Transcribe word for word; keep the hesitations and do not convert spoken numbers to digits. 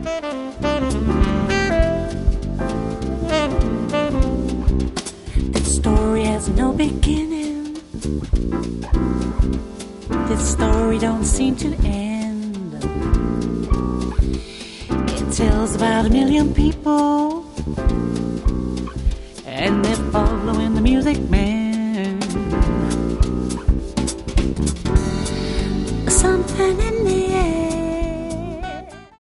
This story has no beginning. This story don't seem to end. It tells about a million people, and they're following the music man.